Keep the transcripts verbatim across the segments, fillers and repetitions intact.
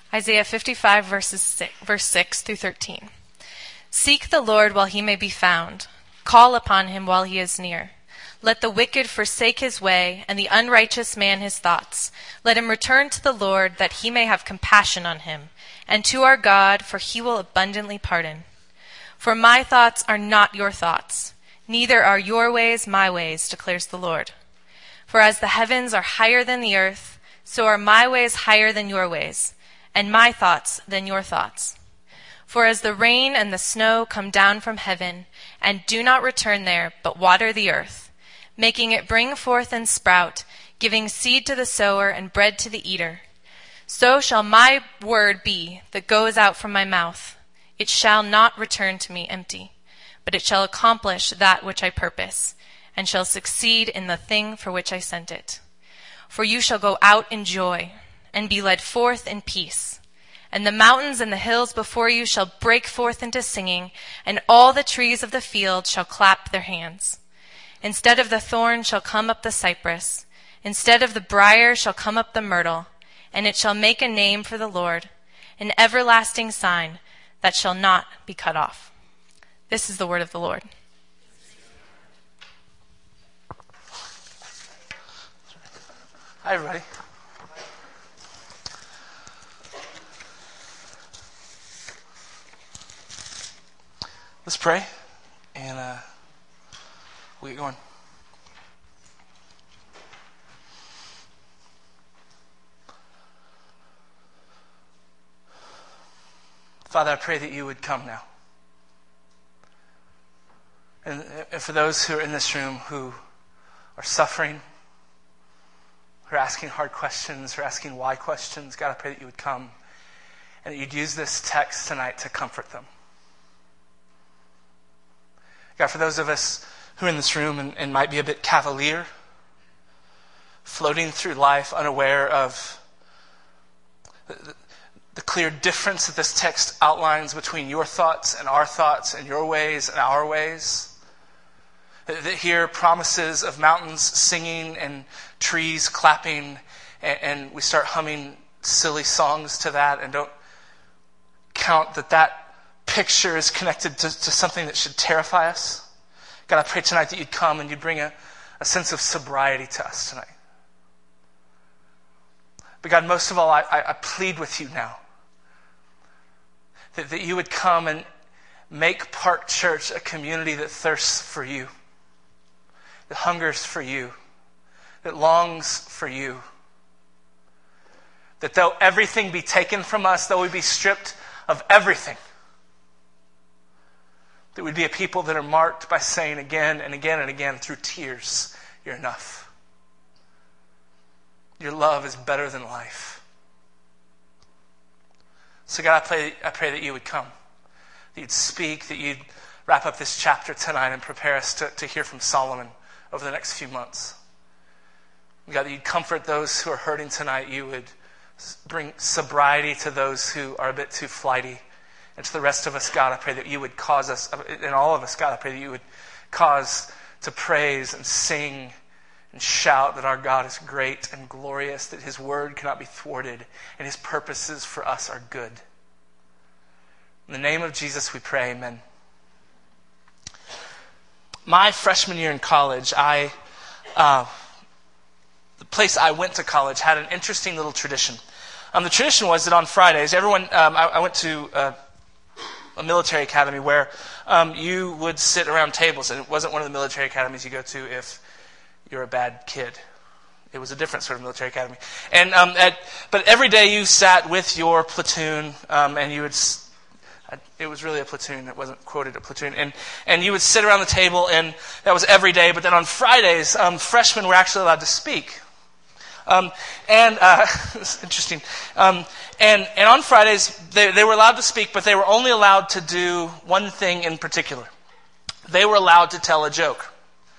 Isaiah fifty-five, verses six, verse six through thirteen. Seek the Lord while he may be found. Call upon him while he is near. Let the wicked forsake his way, and the unrighteous man his thoughts. Let him return to the Lord, that he may have compassion on him, and to our God, for he will abundantly pardon. For my thoughts are not your thoughts, neither are your ways my ways, declares the Lord. For as the heavens are higher than the earth, so are my ways higher than your ways, and my thoughts than your thoughts. For as the rain and the snow come down from heaven, and do not return there, but water the earth, making it bring forth and sprout, giving seed to the sower and bread to the eater, so shall my word be that goes out from my mouth. It shall not return to me empty, but it shall accomplish that which I purpose, and shall succeed in the thing for which I sent it. For you shall go out in joy, and be led forth in peace. And the mountains and the hills before you shall break forth into singing, and all the trees of the field shall clap their hands. Instead of the thorn shall come up the cypress, instead of the brier shall come up the myrtle, and it shall make a name for the Lord, an everlasting sign that shall not be cut off. This is the word of the Lord. Hi, everybody. Let's pray, and uh, we'll get going. Father, I pray that you would come now. And, and for those who are in this room who are suffering, who are asking hard questions, who are asking why questions, God, I pray that you would come and that you'd use this text tonight to comfort them. God, for those of us who are in this room and, and might be a bit cavalier, floating through life unaware of the, the clear difference that this text outlines between your thoughts and our thoughts and your ways and our ways, that, that hear promises of mountains singing and trees clapping, and, and we start humming silly songs to that and don't count that that picture is connected to, to something that should terrify us. God, I pray tonight that you'd come and you'd bring a, a sense of sobriety to us tonight. But God, most of all, I, I, I plead with you now that, that you would come and make Park Church a community that thirsts for you, that hungers for you, that longs for you. That though everything be taken from us, though we be stripped of everything, that we'd be a people that are marked by saying again and again and again through tears, you're enough. Your love is better than life. So God, I pray, I pray that you would come, that you'd speak, that you'd wrap up this chapter tonight and prepare us to, to hear from Solomon over the next few months. God, that you'd comfort those who are hurting tonight. You would bring sobriety to those who are a bit too flighty. And to the rest of us, God, I pray that you would cause us, and all of us, God, I pray that you would cause to praise and sing and shout that our God is great and glorious, that his word cannot be thwarted, and his purposes for us are good. In the name of Jesus we pray, amen. My freshman year in college, I, uh, the place I went to college had an interesting little tradition. Um, the tradition was that on Fridays, everyone, um, I, I went to uh, a military academy where um, you would sit around tables, and it wasn't one of the military academies you go to if you're a bad kid. It was a different sort of military academy. And um, at, but every day you sat with your platoon, um, and you would. It was really a platoon. It wasn't quoted a platoon, and and you would sit around the table, and that was every day. But then on Fridays, um, freshmen were actually allowed to speak. Um, and uh, it's interesting. Um, and and on Fridays, they, they were allowed to speak, but they were only allowed to do one thing in particular. They were allowed to tell a joke.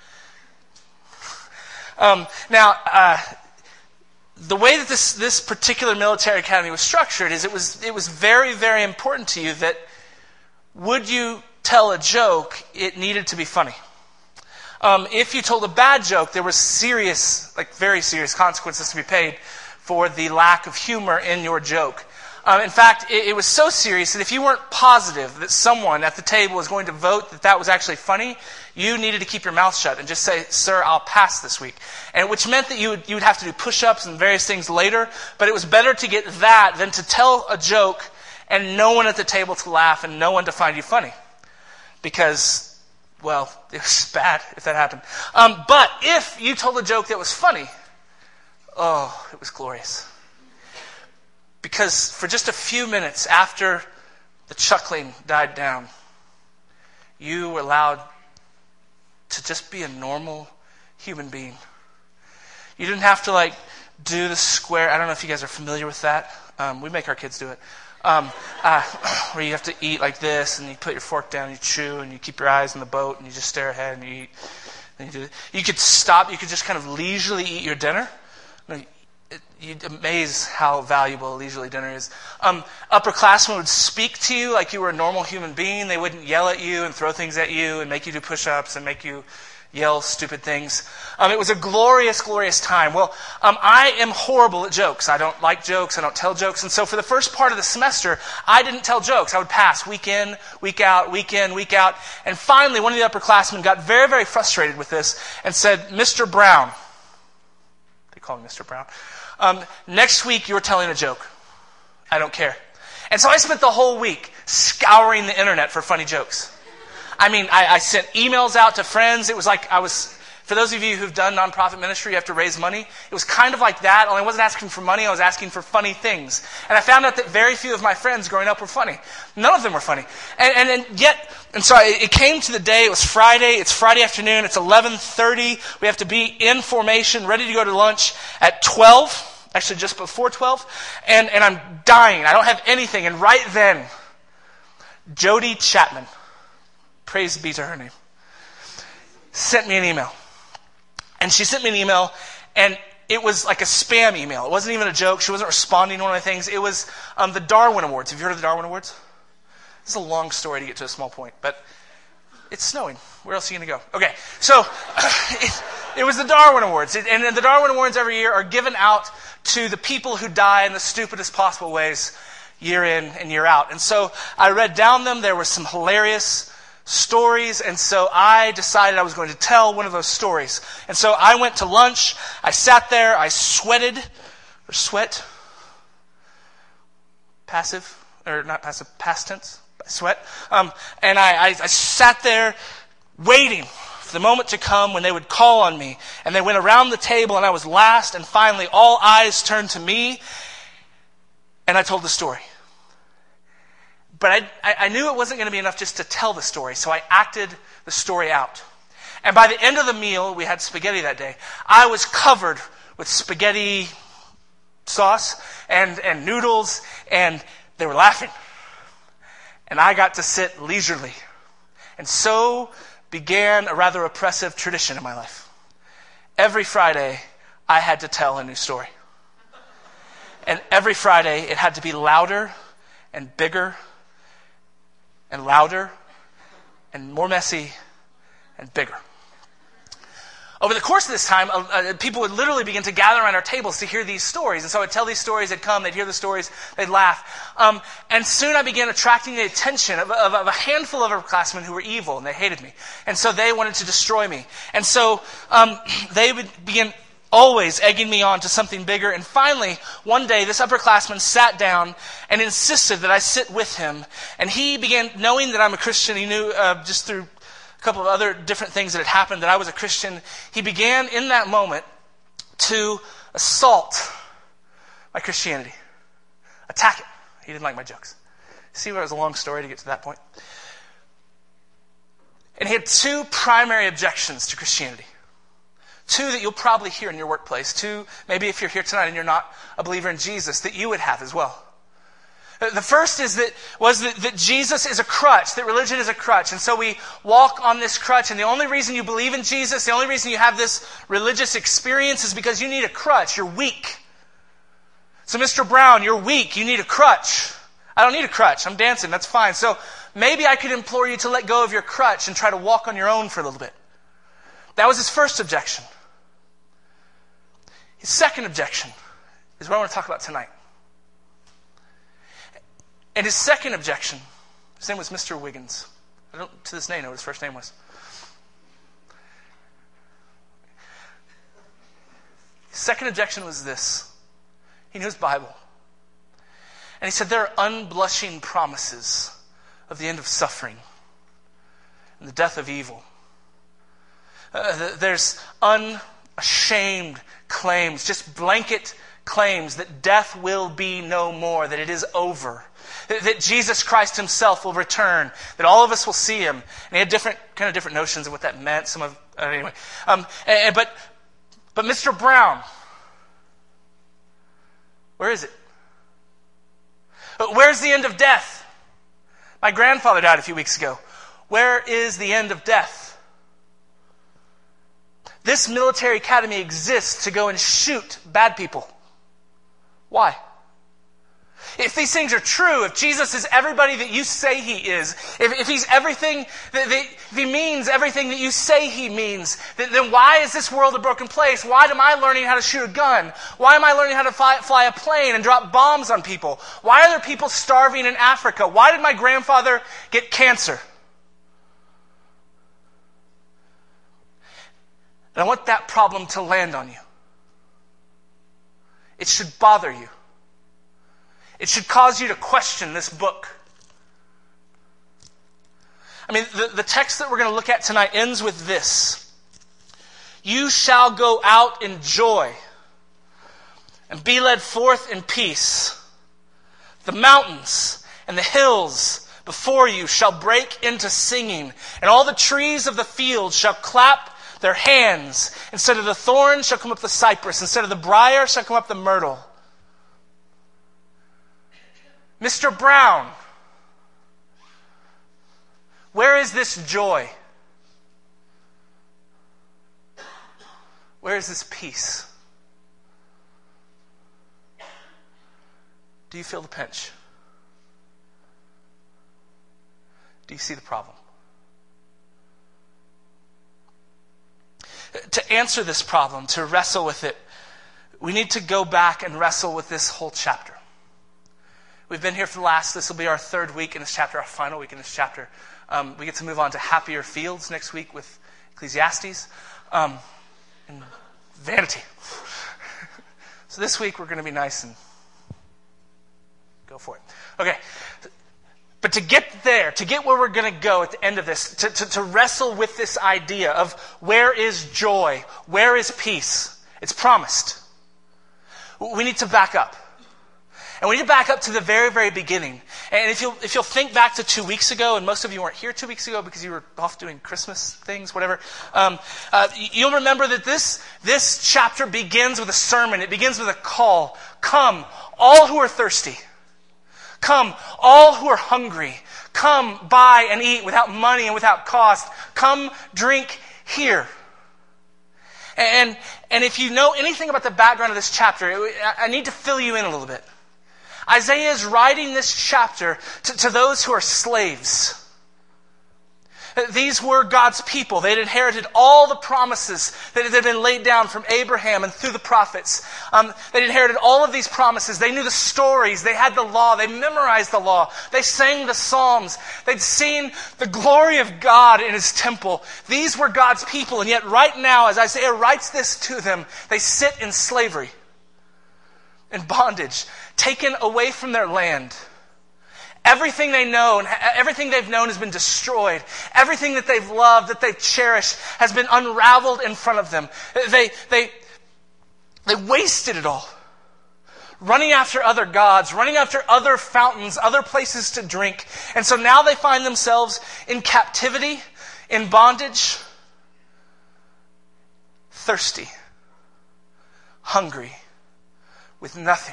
Um, now, uh, the way that this this particular military academy was structured is it was it was very, very important to you that would you tell a joke, it needed to be funny. Um, if you told a bad joke, there were serious, like very serious consequences to be paid for the lack of humor in your joke. Um, in fact, it, it was so serious that if you weren't positive that someone at the table was going to vote that that was actually funny, you needed to keep your mouth shut and just say, sir, I'll pass this week. And which meant that you would, you would have to do push-ups and various things later, but it was better to get that than to tell a joke and no one at the table to laugh and no one to find you funny. Because, well, it was bad if that happened. Um, but if you told a joke that was funny, oh, it was glorious. Because for just a few minutes after the chuckling died down, you were allowed to just be a normal human being. You didn't have to like do the square. I don't know if you guys are familiar with that. Um, we make our kids do it. Um, uh, where you have to eat like this, and you put your fork down, and you chew, and you keep your eyes on the boat, and you just stare ahead, and you eat. And you, do you could stop. You could just kind of leisurely eat your dinner. It, you'd amaze how valuable a leisurely dinner is. Um, upperclassmen would speak to you like you were a normal human being. They wouldn't yell at you and throw things at you and make you do push-ups and make you yell stupid things. Um, it was a glorious, glorious time. Well, um, I am horrible at jokes. I don't like jokes. I don't tell jokes. And so for the first part of the semester, I didn't tell jokes. I would pass week in, week out, week in, week out. And finally, one of the upperclassmen got very, very frustrated with this and said, Mister Brown. They call him Mister Brown. Um, next week, you're telling a joke. I don't care. And so I spent the whole week scouring the internet for funny jokes. I mean, I, I sent emails out to friends. It was like I was, for those of you who've done nonprofit ministry, you have to raise money. It was kind of like that, only I wasn't asking for money, I was asking for funny things. And I found out that very few of my friends growing up were funny. None of them were funny. And, and, and yet, and so it, it came to the day, it was Friday, it's Friday afternoon, it's eleven thirty, we have to be in formation, ready to go to lunch at twelve. Actually, just before twelve, and, and I'm dying. I don't have anything. And right then, Jody Chapman, praise be to her name, sent me an email. And she sent me an email, and it was like a spam email. It wasn't even a joke. She wasn't responding to one of my things. It was um, the Darwin Awards. Have you heard of the Darwin Awards? This is a long story to get to a small point, but it's snowing. Where else are you going to go? Okay, so it, it was the Darwin Awards. It, and the Darwin Awards every year are given out to the people who die in the stupidest possible ways year in and year out. And so I read down them. There were some hilarious stories. And so I decided I was going to tell one of those stories. And so I went to lunch. I sat there. I sweated. Or sweat. Passive. Or not passive. Past tense. Sweat. Um, and I, I, I sat there waiting for the moment to come when they would call on me. And they went around the table and I was last, and finally all eyes turned to me and I told the story. But I, I, I knew it wasn't going to be enough just to tell the story, so I acted the story out. And by the end of the meal, we had spaghetti that day, I was covered with spaghetti sauce and, and noodles, and they were laughing. And I got to sit leisurely. And so began a rather oppressive tradition in my life. Every Friday, I had to tell a new story. And every Friday, it had to be louder and bigger and louder and more messy and bigger. Over the course of this time, uh, uh, people would literally begin to gather around our tables to hear these stories. And so I'd tell these stories, they'd come, they'd hear the stories, they'd laugh. Um, and soon I began attracting the attention of, of, of a handful of upperclassmen who were evil, and they hated me. And so they wanted to destroy me. And so um, they would begin always egging me on to something bigger. And finally, one day, this upperclassman sat down and insisted that I sit with him. And he began, knowing that I'm a Christian, he knew uh, just through a couple of other different things that had happened that I was a Christian. He began in that moment to assault my Christianity, attack it. He didn't like my jokes. See, it was a long story to get to that point. And he had two primary objections to Christianity. Two that you'll probably hear in your workplace. Two, maybe if you're here tonight and you're not a believer in Jesus, that you would have as well. The first is that was that, that Jesus is a crutch, that religion is a crutch. And so we walk on this crutch, and the only reason you believe in Jesus, the only reason you have this religious experience is because you need a crutch. You're weak. So Mister Brown, you're weak. You need a crutch. I don't need a crutch. I'm dancing. That's fine. So maybe I could implore you to let go of your crutch and try to walk on your own for a little bit. That was his first objection. His second objection is what I want to talk about tonight. And his second objection, his name was Mister Wiggins. I don't to this day know what his first name was. His second objection was this. He knew his Bible. And he said there are unblushing promises of the end of suffering and the death of evil. Uh, there's unashamed claims, just blanket claims that death will be no more, that it is over, that, that Jesus Christ himself will return, that all of us will see him. And he had different kind of different notions of what that meant. Some of uh, anyway, um, and, but but Mister Brown, where is it? Where's the end of death? My grandfather died a few weeks ago. Where is the end of death? This military academy exists to go and shoot bad people. Why? If these things are true, if Jesus is everybody that you say he is, if, if he's everything, that, that, if he means everything that you say he means, then, then why is this world a broken place? Why am I learning how to shoot a gun? Why am I learning how to fly, fly a plane and drop bombs on people? Why are there people starving in Africa? Why did my grandfather get cancer? And I want that problem to land on you. It should bother you. It should cause you to question this book. I mean, the, the text that we're going to look at tonight ends with this. You shall go out in joy and be led forth in peace. The mountains and the hills before you shall break into singing, and all the trees of the field shall clap their hands. Instead of the thorn shall come up the cypress. Instead of the briar shall come up the myrtle. Mister Brown, where is this joy? Where is this peace? Do you feel the pinch? Do you see the problem? To answer this problem, to wrestle with it, we need to go back and wrestle with this whole chapter. We've been here for the last, this will be our third week in this chapter, our final week in this chapter. Um, we get to move on to happier fields next week with Ecclesiastes um, and vanity. So this week we're going to be nice and go for it. Okay. But to get there, to get where we're going to go at the end of this, to, to, to wrestle with this idea of where is joy, where is peace, it's promised. We need to back up. And we need to back up to the very, very beginning. And if you'll, if you'll think back to two weeks ago, and most of you weren't here two weeks ago because you were off doing Christmas things, whatever, um, uh, you'll remember that this, this chapter begins with a sermon. It begins with a call. Come, all who are thirsty. Come, all who are hungry. Come, buy and eat without money and without cost. Come, drink here. And, and if you know anything about the background of this chapter, it, I need to fill you in a little bit. Isaiah is writing this chapter to, to those who are slaves. These were God's people. They had inherited all the promises that had been laid down from Abraham and through the prophets. Um, they inherited all of these promises. They knew the stories. They had the law. They memorized the law. They sang the Psalms. They'd seen the glory of God in his temple. These were God's people. And yet right now, as Isaiah writes this to them, they sit in slavery, in bondage, taken away from their land. Everything they know and everything they've known has been destroyed. Everything that they've loved, that they've cherished, has been unraveled in front of them. They, they, they wasted it all. Running after other gods, running after other fountains, other places to drink. And so now they find themselves in captivity, in bondage, thirsty, hungry, with nothing.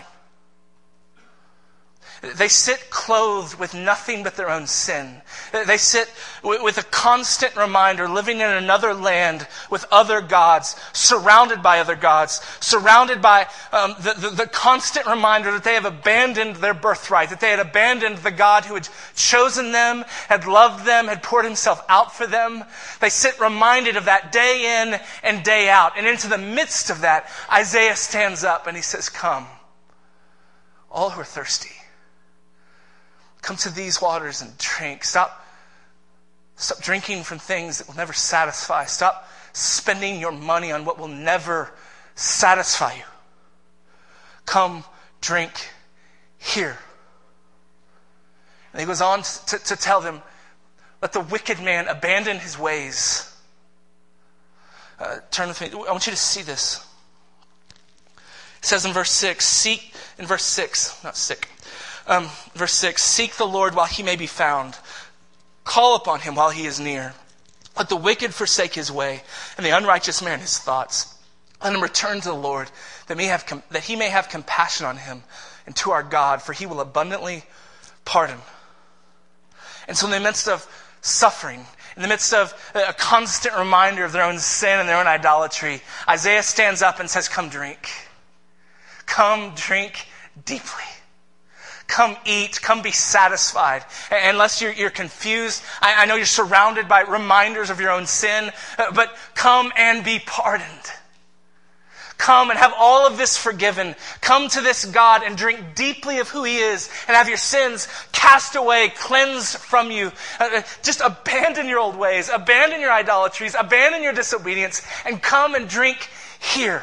They sit clothed with nothing but their own sin. They sit with a constant reminder, living in another land with other gods, surrounded by other gods, surrounded by um, the, the, the constant reminder that they have abandoned their birthright, that they had abandoned the God who had chosen them, had loved them, had poured himself out for them. They sit reminded of that day in and day out. And into the midst of that, Isaiah stands up and he says, come, all who are thirsty. Come to these waters and drink. Stop, stop drinking from things that will never satisfy. Stop spending your money on what will never satisfy you. Come drink here. And he goes on to, to tell them, let the wicked man abandon his ways. Uh, turn with me. I want you to see this. It says in verse six, seek, in verse six, not sick, um, verse six, seek the Lord while he may be found. Call upon him while he is near. Let the wicked forsake his way, and the unrighteous man his thoughts. Let him return to the Lord, that, may have com- that he may have compassion on him, and to our God, for he will abundantly pardon. And so in the midst of suffering, in the midst of a constant reminder of their own sin and their own idolatry, Isaiah stands up and says, come drink. Come drink deeply. Come eat. Come be satisfied. And unless you're, you're confused, I, I know you're surrounded by reminders of your own sin, but come and be pardoned. Come and have all of this forgiven. Come to this God and drink deeply of who he is and have your sins cast away, cleansed from you. Uh, just abandon your old ways, abandon your idolatries, abandon your disobedience, and come and drink here.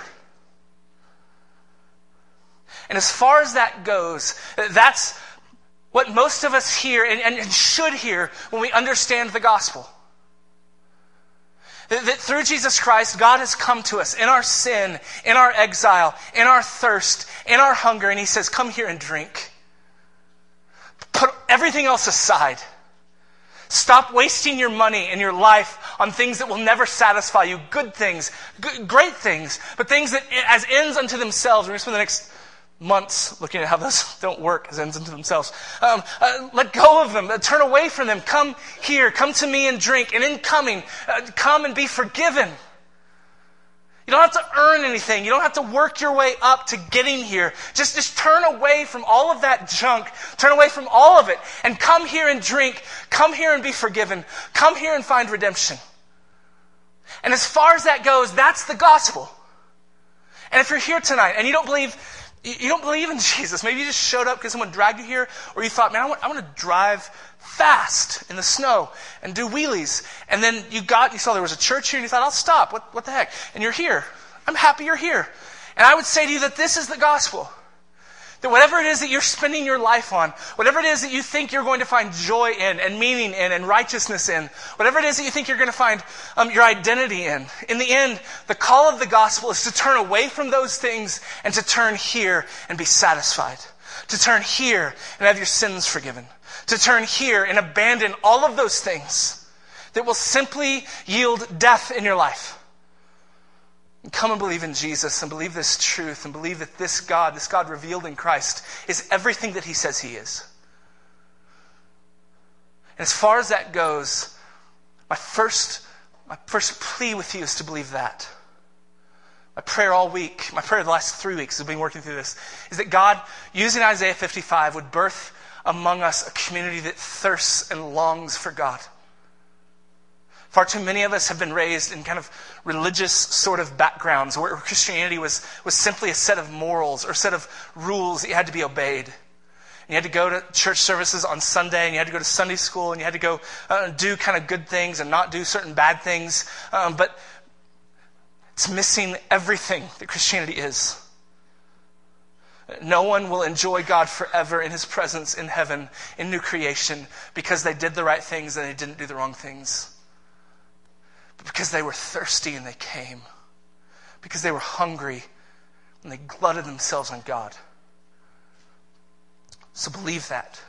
And as far as that goes, that's what most of us hear and, and should hear when we understand the gospel. That, that through Jesus Christ, God has come to us in our sin, in our exile, in our thirst, in our hunger, and he says, come here and drink. Put everything else aside. Stop wasting your money and your life on things that will never satisfy you. Good things, good, great things, but things that as ends unto themselves. We're going to spend the next months looking at how those don't work as ends unto themselves. Um, uh, let go of them. Uh, turn away from them. Come here. Come to me and drink. And in coming, uh, come and be forgiven. You don't have to earn anything. You don't have to work your way up to getting here. Just, just turn away from all of that junk. Turn away from all of it. And come here and drink. Come here and be forgiven. Come here and find redemption. And as far as that goes, that's the gospel. And if you're here tonight and you don't believe... You don't believe in Jesus. Maybe you just showed up because someone dragged you here, or you thought, man, I want, I want to drive fast in the snow and do wheelies. And then you got, you saw there was a church here, and you thought, I'll stop. What, what the heck? And you're here. I'm happy you're here. And I would say to you that this is the gospel. That whatever it is that you're spending your life on, whatever it is that you think you're going to find joy in and meaning in and righteousness in, whatever it is that you think you're going to find um, your identity in, in the end, the call of the gospel is to turn away from those things and to turn here and be satisfied. To turn here and have your sins forgiven. To turn here and abandon all of those things that will simply yield death in your life. And come and believe in Jesus and believe this truth and believe that this God, this God revealed in Christ, is everything that he says he is. And as far as that goes, my first, my first plea with you is to believe that. My prayer all week, my prayer the last three weeks, I've been working through this, is that God, using Isaiah fifty-five, would birth among us a community that thirsts and longs for God. Far too many of us have been raised in kind of religious sort of backgrounds where Christianity was, was simply a set of morals or a set of rules that you had to be obeyed. And you had to go to church services on Sunday, and you had to go to Sunday school, and you had to go uh, do kind of good things and not do certain bad things. Um, but it's missing everything that Christianity is. No one will enjoy God forever in his presence in heaven, in new creation, because they did the right things and they didn't do the wrong things. Because they were thirsty and they came. Because they were hungry and they glutted themselves on God. So believe that.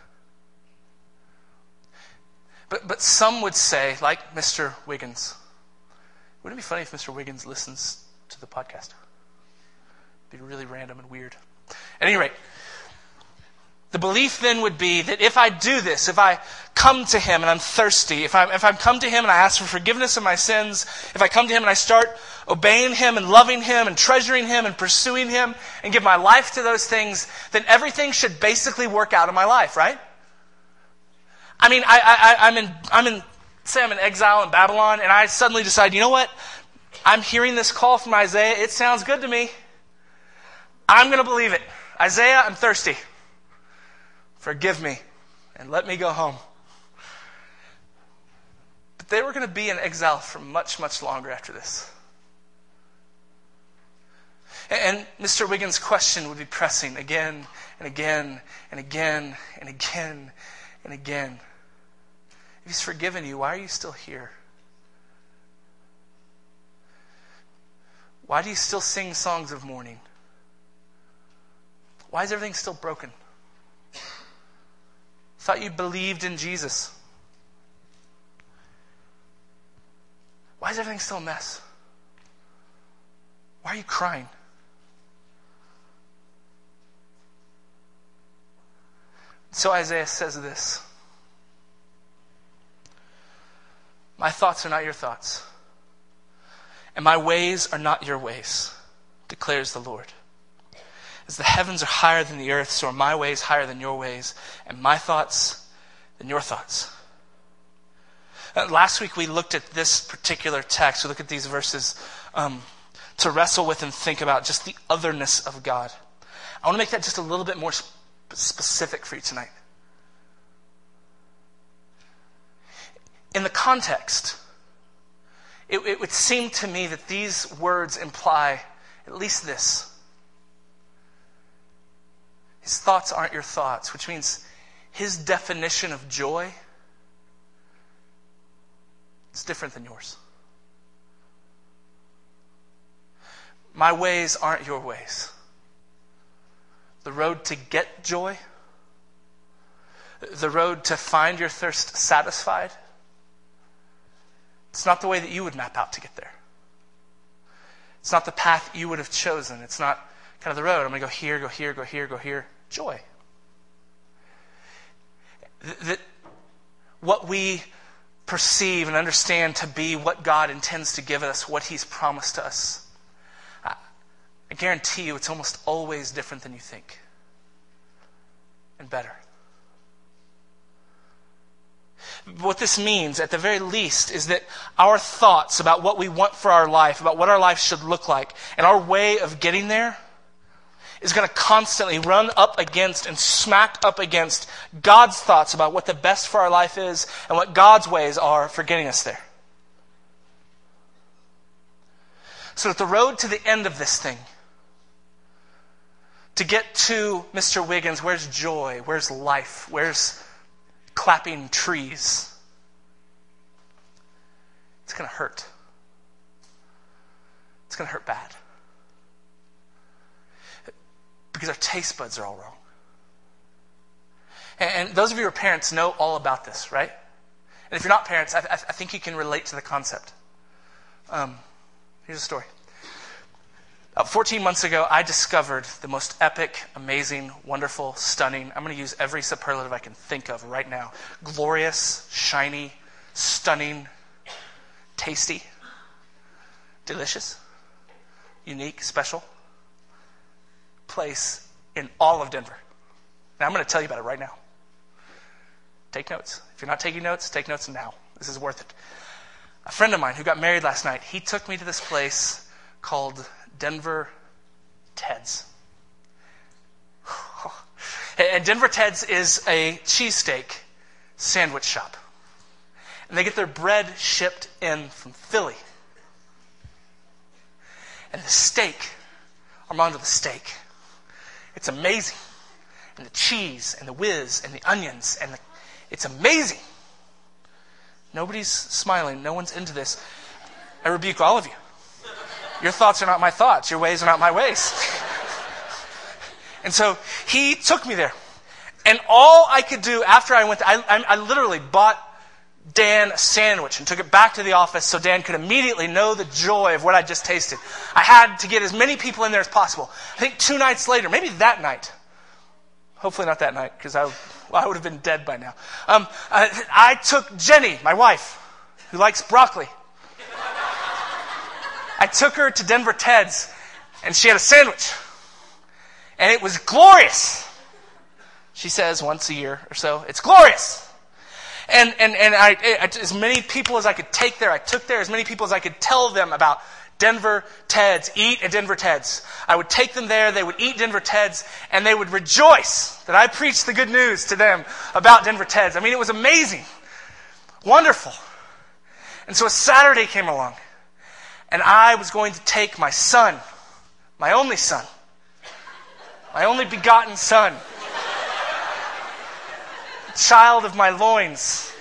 But but some would say, like Mister Wiggins, wouldn't it be funny if Mister Wiggins listens to the podcast? It'd be really random and weird. At any rate, the belief then would be that if I do this, if I come to him and I'm thirsty, if I if I come to him and I ask for forgiveness of my sins, if I come to him and I start obeying him and loving him and treasuring him and pursuing him and give my life to those things, then everything should basically work out in my life, right? I mean, I, I, I'm in, I'm in, say I'm in exile in Babylon, and I suddenly decide, you know what? I'm hearing this call from Isaiah. It sounds good to me. I'm going to believe it. Isaiah, I'm thirsty. Forgive me. and let me go home. But they were going to be in exile for much, much longer after this. And Mister Wiggins' question would be pressing again and again and again and again and again. If he's forgiven you, why are you still here? Why do you still sing songs of mourning? Why is everything still broken? Thought you believed in Jesus. Why is everything still a mess? Why are you crying? So Isaiah says this. My thoughts are not your thoughts, and my ways are not your ways, declares the Lord. As the heavens are higher than the earth, so are my ways higher than your ways, and my thoughts than your thoughts. Uh, last week we looked at this particular text. We looked at these verses um, to wrestle with and think about just the otherness of God. I want to make that just a little bit more sp- specific for you tonight. In the context, it, it would seem to me that these words imply at least this. His thoughts aren't your thoughts, which means his definition of joy is different than yours. My ways aren't your ways. The road to get joy, the road to find your thirst satisfied, it's not the way that you would map out to get there. It's not the path you would have chosen. It's not kind of the road. I'm going to go here, go here, go here, go here. Joy. That what we perceive and understand to be what God intends to give us, what he's promised to us, I, I guarantee you it's almost always different than you think. And better. What this means, at the very least, is that our thoughts about what we want for our life, about what our life should look like, and our way of getting there is going to constantly run up against and smack up against God's thoughts about what the best for our life is and what God's ways are for getting us there. So that the road to the end of this thing, to get to Mister Wiggins, where's joy? Where's life? Where's clapping trees? It's going to hurt. It's going to hurt bad. Because our taste buds are all wrong. And, and those of you who are parents know all about this, right? And if you're not parents, I, I, I think you can relate to the concept. Um, here's a story. About fourteen months ago, I discovered the most epic, amazing, wonderful, stunning, I'm going to use every superlative I can think of right now. Glorious, shiny, stunning, tasty, delicious, unique, special place in all of Denver. And I'm going to tell you about it right now. Take notes. If you're not taking notes, take notes now. This is worth it. A friend of mine who got married last night, he took me to this place called Denver Ted's. And Denver Ted's is a cheesesteak sandwich shop. And they get their bread shipped in from Philly. And the steak, Armando, the steak, it's amazing. And the cheese and the whiz and the onions and the, it's amazing. Nobody's smiling. No one's into this. I rebuke all of you. Your thoughts are not my thoughts. Your ways are not my ways. And so he took me there. And all I could do after I went, there, I, I, I literally bought Dan a sandwich and took it back to the office so Dan could immediately know the joy of what I just tasted. I had to get as many people in there as possible. I think two nights later, maybe that night, hopefully not that night because I, well, I would have been dead by now. Um, I, I took Jenny, my wife, who likes broccoli. I took her to Denver Ted's, and she had a sandwich. And it was glorious. She says once a year or so, it's glorious. And and and I, I as many people as I could take there, I took there. As many people as I could tell them about Denver Teds, eat at Denver Teds. I would take them there, they would eat Denver Teds, and they would rejoice that I preached the good news to them about Denver Teds. I mean, it was amazing. Wonderful. And so a Saturday came along, and I was going to take my son, my only son, my only begotten son, child of my loins.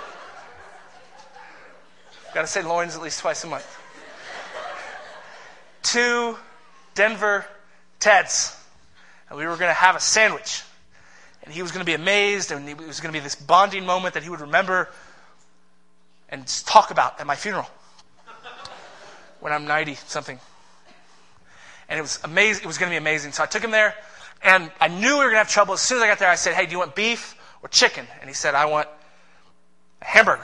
Got to say loins at least twice a month. To Denver Teds. And we were going to have a sandwich. And he was going to be amazed, and it was going to be this bonding moment that he would remember and talk about at my funeral when I'm ninety something. And it was amazing. It was going to be amazing. So I took him there, and I knew we were going to have trouble. As soon as I got there, I said, "Hey, do you want beef or chicken?" And he said, "I want a hamburger."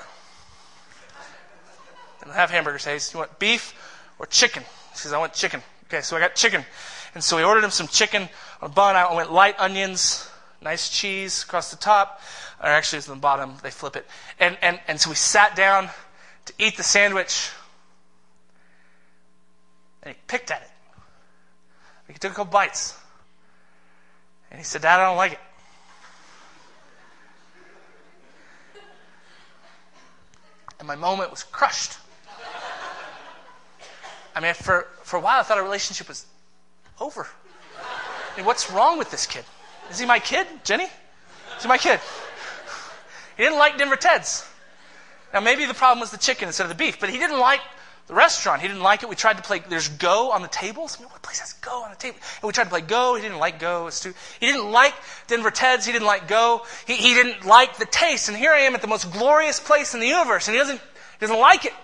I don't have hamburgers. Hey, do you want beef or chicken? He says, "I want chicken." Okay, so I got chicken. And so we ordered him some chicken on a bun. I went light onions, nice cheese across the top. Or actually, it's on the bottom. They flip it. And, and, and so we sat down to eat the sandwich. And he picked at it. He took a couple bites. And he said, "Dad, I don't like it." And my moment was crushed. I mean, for, for a while, I thought our relationship was over. I mean, what's wrong with this kid? Is he my kid, Jenny? Is he my kid? He didn't like Denver Teds. Now, maybe the problem was the chicken instead of the beef, but he didn't like the restaurant. He didn't like it. We tried to play, there's Go on the tables. I mean, what place has Go on the table? And we tried to play Go. He didn't like Go. It's too, he didn't like Denver Teds. He didn't like Go. He, he didn't like the taste. And here I am at the most glorious place in the universe, and he doesn't, he doesn't like it.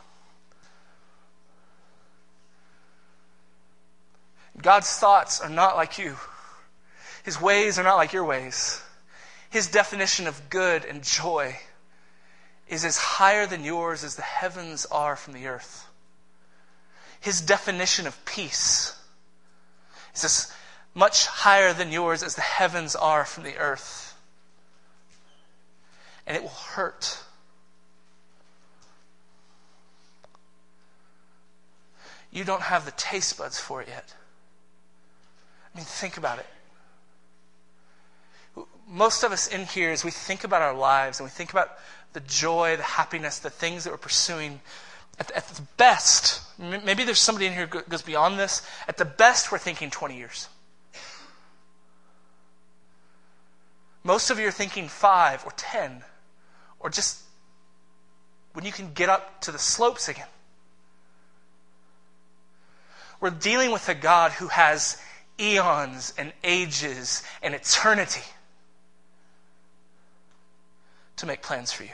God's thoughts are not like you. His ways are not like your ways. His definition of good and joy is as higher than yours as the heavens are from the earth. His definition of peace is as much higher than yours as the heavens are from the earth. And it will hurt. You don't have the taste buds for it yet. I mean, think about it. Most of us in here, as we think about our lives and we think about the joy, the happiness, the things that we're pursuing, at, at the best, maybe there's somebody in here who goes beyond this, at the best we're thinking twenty years. Most of you are thinking five or ten, or just when you can get up to the slopes again. We're dealing with a God who has eons and ages and eternity to make plans for you.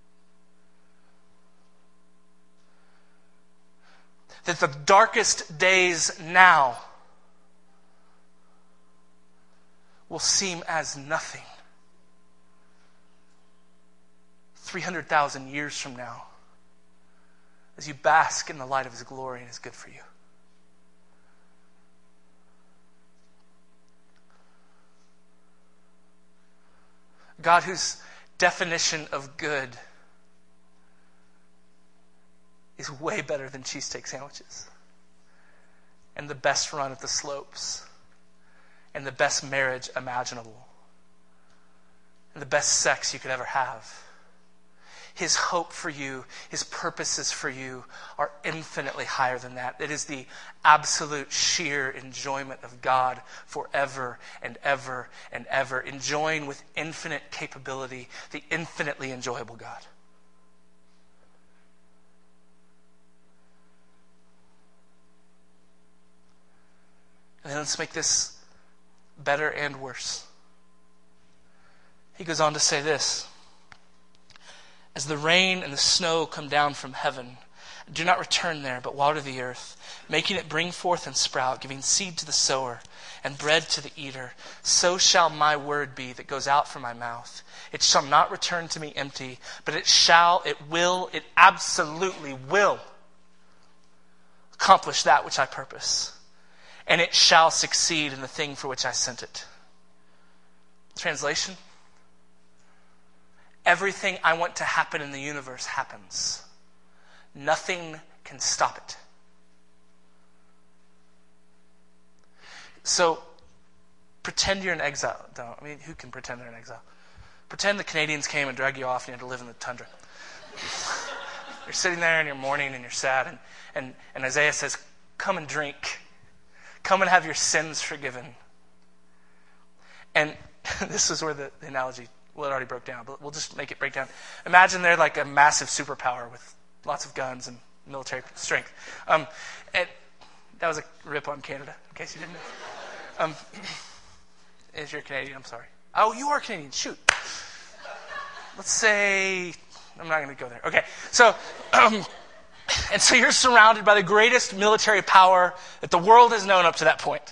That the darkest days now will seem as nothing three hundred thousand years from now as you bask in the light of His glory and His good for you. God whose definition of good is way better than cheesesteak sandwiches and the best run at the slopes and the best marriage imaginable and the best sex you could ever have. His hope for you, His purposes for you are infinitely higher than that. It is the absolute sheer enjoyment of God forever and ever and ever, enjoying with infinite capability the infinitely enjoyable God. And then let's make this better and worse. He goes on to say this: as the rain and the snow come down from heaven, do not return there, but water the earth, making it bring forth and sprout, giving seed to the sower and bread to the eater, so shall my word be that goes out from my mouth. It shall not return to me empty, but it shall, it will, it absolutely will accomplish that which I purpose. And it shall succeed in the thing for which I sent it. Translation: everything I want to happen in the universe happens. Nothing can stop it. So pretend you're in exile. Don't. I mean, who can pretend they're in exile? Pretend the Canadians came and dragged you off and you had to live in the tundra. You're sitting there and you're mourning and you're sad. And, and, and Isaiah says, come and drink. Come and have your sins forgiven. And this is where the, the analogy, well, it already broke down, but we'll just make it break down. Imagine they're like a massive superpower with lots of guns and military strength. Um, and that was a rip on Canada, in case you didn't know. Um, if you're Canadian, I'm sorry. Oh, you are Canadian. Shoot. Let's say, I'm not going to go there. Okay, so, um, and so you're surrounded by the greatest military power that the world has known up to that point.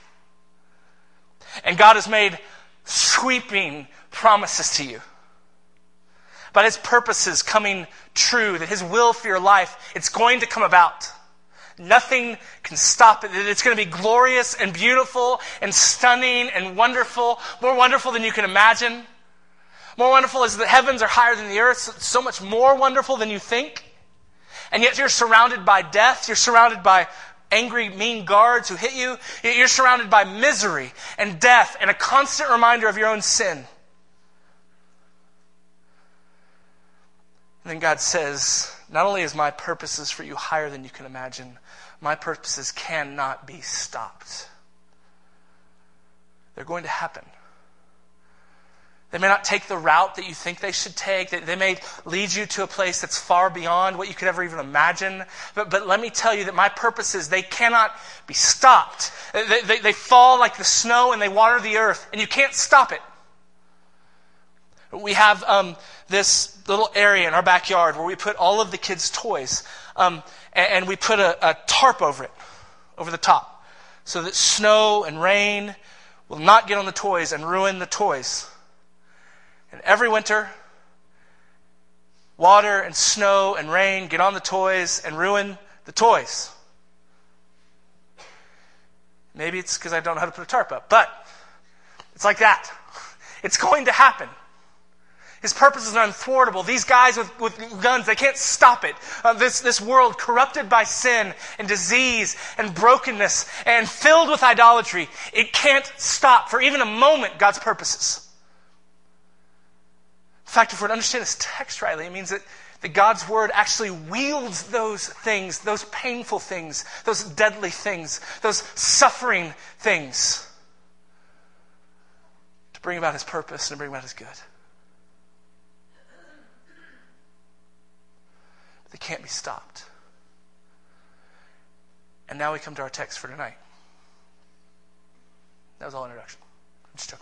And God has made sweeping promises to you about his purposes coming true, that his will for your life, it's going to come about. Nothing can stop it. It's going to be glorious and beautiful and stunning and wonderful, more wonderful than you can imagine. More wonderful as the heavens are higher than the earth, so much more wonderful than you think. And yet you're surrounded by death. You're surrounded by angry, mean guards who hit you. You're surrounded by misery and death and a constant reminder of your own sin. And then God says, not only is my purposes for you higher than you can imagine, my purposes cannot be stopped. They're going to happen. They may not take the route that you think they should take. They may lead you to a place that's far beyond what you could ever even imagine. But, but let me tell you that my purposes, they cannot be stopped. They, they, they fall like the snow and they water the earth, and you can't stop it. We have um, this little area in our backyard where we put all of the kids' toys. Um, and, and we put a, a tarp over it, over the top, so that snow and rain will not get on the toys and ruin the toys. And every winter, water and snow and rain get on the toys and ruin the toys. Maybe it's because I don't know how to put a tarp up, but it's like that. It's going to happen. His purposes are unthwartable. These guys with, with guns, they can't stop it. Uh, this, this world corrupted by sin and disease and brokenness and filled with idolatry, it can't stop for even a moment God's purposes. In fact, if we're to understand this text rightly, it means that, that God's word actually wields those things, those painful things, those deadly things, those suffering things to bring about his purpose and to bring about his good. But they can't be stopped. And now we come to our text for tonight. That was all introduction. I'm just joking.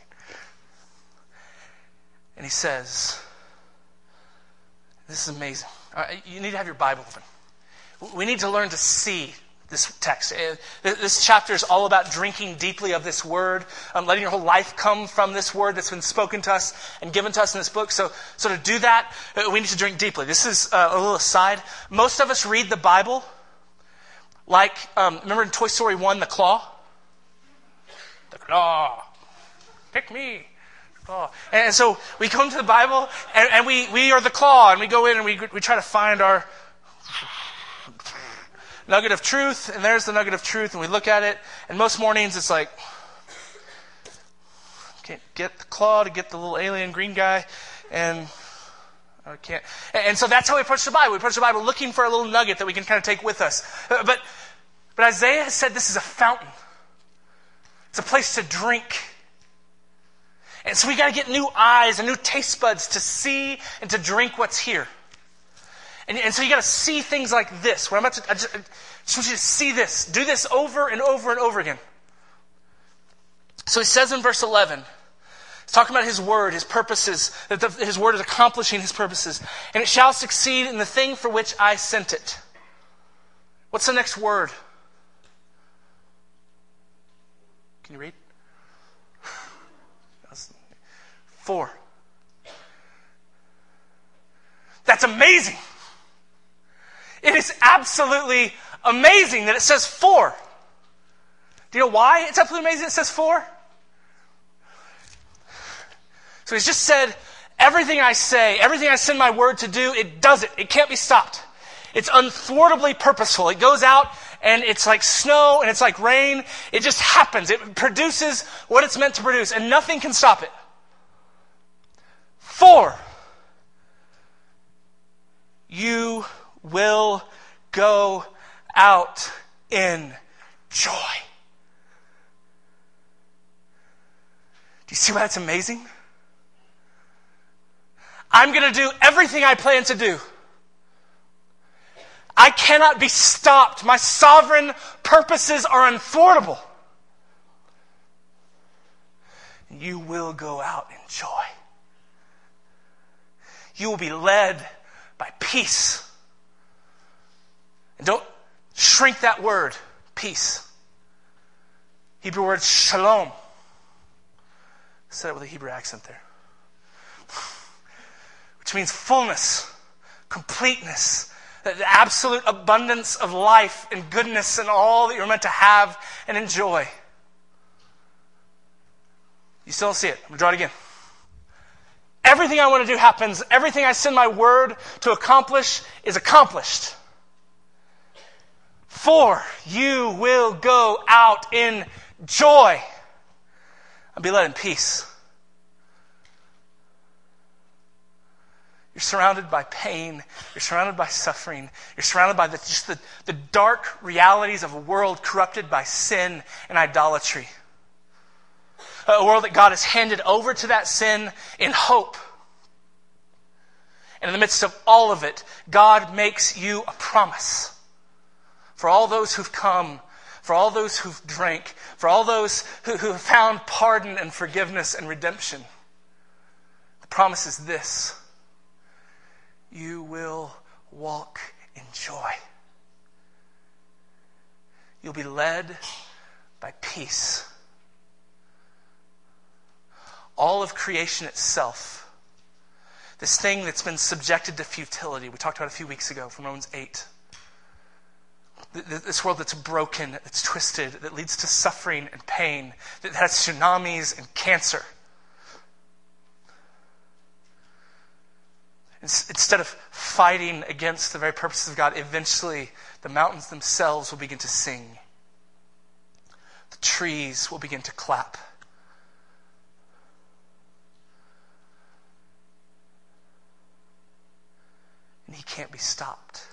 And he says, this is amazing. You need to have your Bible open. We need to learn to see this text. This chapter is all about drinking deeply of this word, um, letting your whole life come from this word that's been spoken to us and given to us in this book. So, so to do that, we need to drink deeply. This is uh, a little aside. Most of us read the Bible like, um, remember in Toy Story one, the claw? The claw. Pick me. Oh. And so we come to the Bible, and, and we, we are the claw, and we go in and we we try to find our nugget of truth, and there's the nugget of truth, and we look at it, and most mornings it's like, can't get the claw to get the little alien green guy, and I can't. And, and so that's how we approach the Bible. We approach the Bible looking for a little nugget that we can kind of take with us. But, but Isaiah has said this is a fountain. It's a place to drink. And so we got to get new eyes and new taste buds to see and to drink what's here. And, and so you got to see things like this. What I'm about to, I just, I just want you to see this. Do this over and over and over again. So he says in verse eleven, he's talking about his word, his purposes, that the, his word is accomplishing his purposes. And it shall succeed in the thing for which I sent it. What's the next word? Can you read? For. That's amazing. It is absolutely amazing that it says for. Do you know why it's absolutely amazing it says for? So he's just said, everything I say, everything I send my word to do, it does it. It can't be stopped. It's unthwartably purposeful. It goes out and it's like snow and it's like rain. It just happens. It produces what it's meant to produce, and nothing can stop it. Four, you will go out in joy. Do you see why that's amazing? I'm going to do everything I plan to do. I cannot be stopped. My sovereign purposes are unthwartable. You will go out in joy. You will be led by peace. And don't shrink that word, peace. Hebrew word shalom. I said it with a Hebrew accent there. Which means fullness, completeness, the absolute abundance of life and goodness and all that you're meant to have and enjoy. You still don't see it. I'm going to draw it again. Everything I want to do happens. Everything I send my word to accomplish is accomplished. For you will go out in joy and be led in peace. You're surrounded by pain. You're surrounded by suffering. You're surrounded by the, just the, the dark realities of a world corrupted by sin and idolatry. A world that God has handed over to that sin in hope. And in the midst of all of it, God makes you a promise. For all those who've come, for all those who've drank, for all those who, who have found pardon and forgiveness and redemption. The promise is this. You will walk in joy. You'll be led by peace. All of creation itself, this thing that's been subjected to futility, we talked about a few weeks ago from Romans eight. This world that's broken, that's twisted, that leads to suffering and pain, that has tsunamis and cancer. Instead of fighting against the very purposes of God, eventually the mountains themselves will begin to sing. The trees will begin to clap. And he can't be stopped.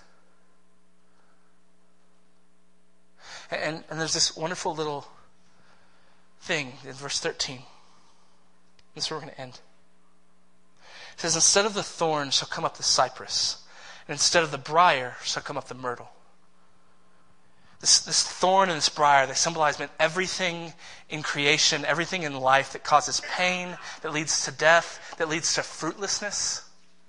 And, and there's this wonderful little thing in verse thirteen. This is where we're going to end. It says, instead of the thorn shall come up the cypress, and instead of the briar shall come up the myrtle. This, this thorn and this briar, they symbolize everything in creation, everything in life that causes pain, that leads to death, that leads to fruitlessness.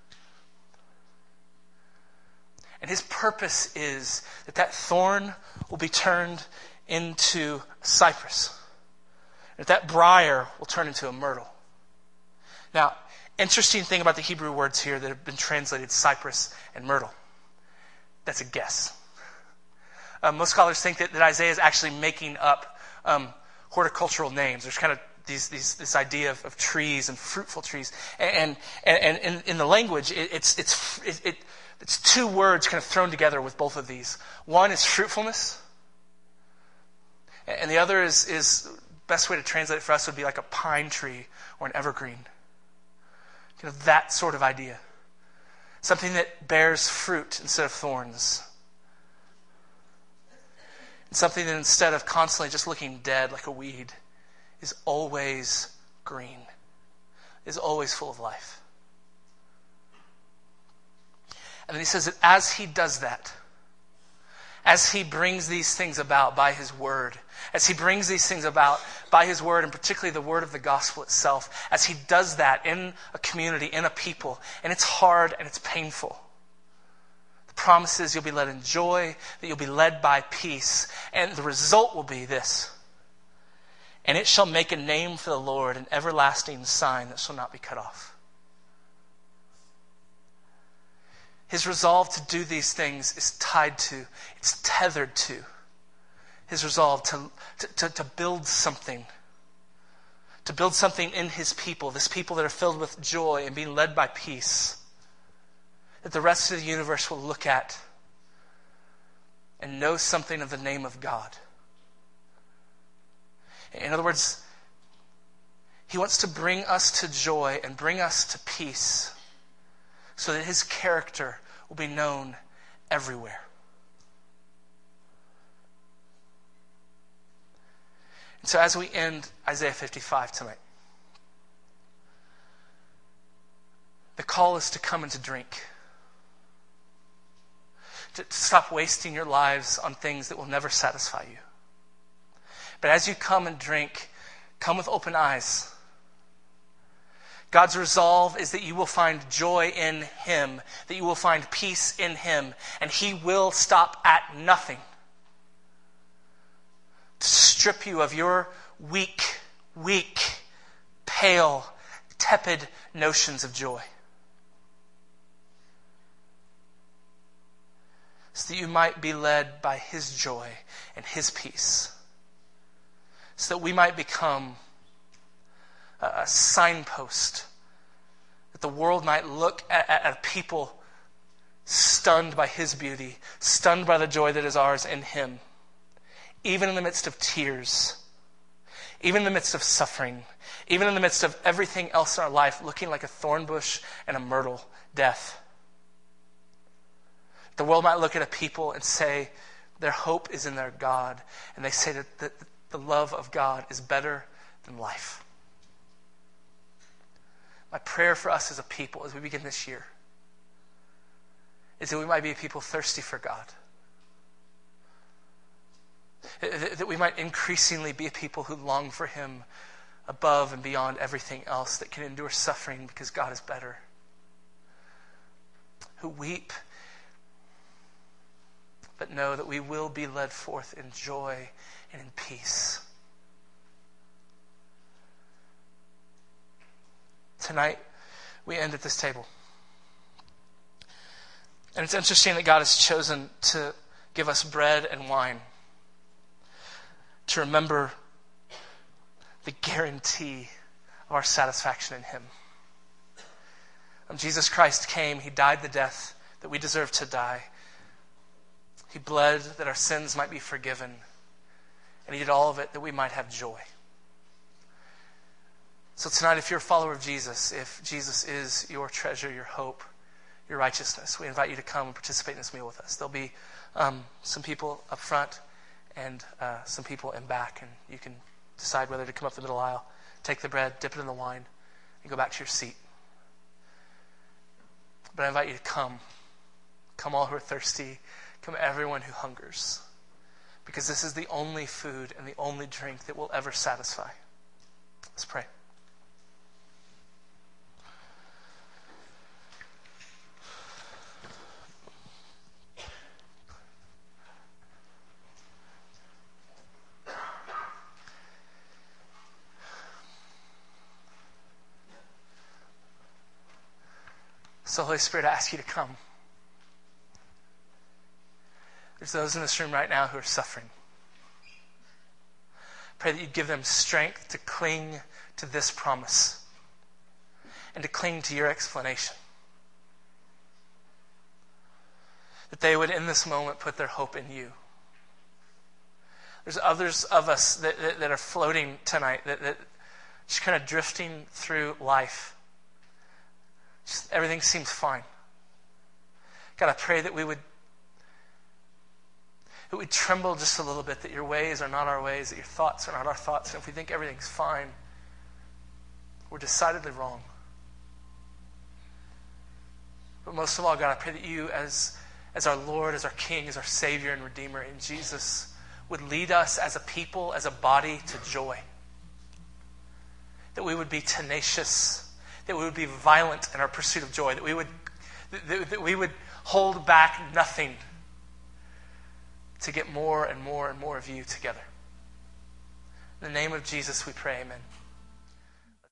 And his purpose is that that thorn will be turned into a cypress. That that briar will turn into a myrtle. Now, interesting thing about the Hebrew words here that have been translated cypress and myrtle. That's a guess. Um, most scholars think that, that Isaiah is actually making up um, horticultural names. There's kind of these, these, this idea of, of trees and fruitful trees. And, and, and in, in the language, it, it's, it's, it, it, it's two words kind of thrown together with both of these. One is fruitfulness. And the other is, is best way to translate it for us would be like a pine tree or an evergreen. You know, that sort of idea. Something that bears fruit instead of thorns. And something that instead of constantly just looking dead like a weed, is always green. Is always full of life. And then he says that as he does that, as he brings these things about by his word, as he brings these things about by his word, and particularly the word of the gospel itself, as he does that in a community, in a people, and it's hard and it's painful. The promise is you'll be led in joy, that you'll be led by peace, and the result will be this. And it shall make a name for the Lord, an everlasting sign that shall not be cut off. His resolve to do these things is tied to, it's tethered to his resolve to, to, to build something. To build something in his people, this people that are filled with joy and being led by peace. That the rest of the universe will look at and know something of the name of God. In other words, he wants to bring us to joy and bring us to peace so that his character will be known everywhere. And so as we end Isaiah fifty-five tonight, the call is to come and to drink. To, to stop wasting your lives on things that will never satisfy you. But as you come and drink, come with open eyes. God's resolve is that you will find joy in him, that you will find peace in him, and he will stop at nothing to strip you of your weak, weak, pale, tepid notions of joy. So that you might be led by his joy and his peace. So that we might become a signpost, that the world might look at, at, at people stunned by his beauty, stunned by the joy that is ours in him, even in the midst of tears, even in the midst of suffering, even in the midst of everything else in our life looking like a thorn bush and a myrtle, death. The world might look at a people and say their hope is in their God, and they say that the, the love of God is better than life. My prayer for us as a people as we begin this year is that we might be a people thirsty for God. That we might increasingly be a people who long for him above and beyond everything else, that can endure suffering because God is better. Who weep, but know that we will be led forth in joy and in peace. Tonight, we end at this table. And it's interesting that God has chosen to give us bread and wine to remember the guarantee of our satisfaction in him. When Jesus Christ came, he died the death that we deserve to die. He bled that our sins might be forgiven. And he did all of it that we might have joy. So tonight, if you're a follower of Jesus, if Jesus is your treasure, your hope, your righteousness, we invite you to come and participate in this meal with us. There'll be um, some people up front and uh, some people in back, and you can decide whether to come up the middle aisle, take the bread, dip it in the wine, and go back to your seat. But I invite you to come. Come all who are thirsty. Come everyone who hungers. Because this is the only food and the only drink that will ever satisfy. Let's pray. So Holy Spirit, I ask you to come. There's those in this room right now who are suffering. Pray that you'd give them strength to cling to this promise and to cling to your explanation. That they would, in this moment, put their hope in you. There's others of us that, that, that are floating tonight, that, that just kind of drifting through life. Just everything seems fine. God, I pray that we would that we tremble just a little bit, that your ways are not our ways, that your thoughts are not our thoughts. And if we think everything's fine, we're decidedly wrong. But most of all, God, I pray that you, as, as our Lord, as our King, as our Savior and Redeemer in Jesus, would lead us as a people, as a body, to joy. That we would be tenacious, that we would be violent in our pursuit of joy, that we would, that, that we would hold back nothing to get more and more and more of you together. In the name of Jesus we pray, amen.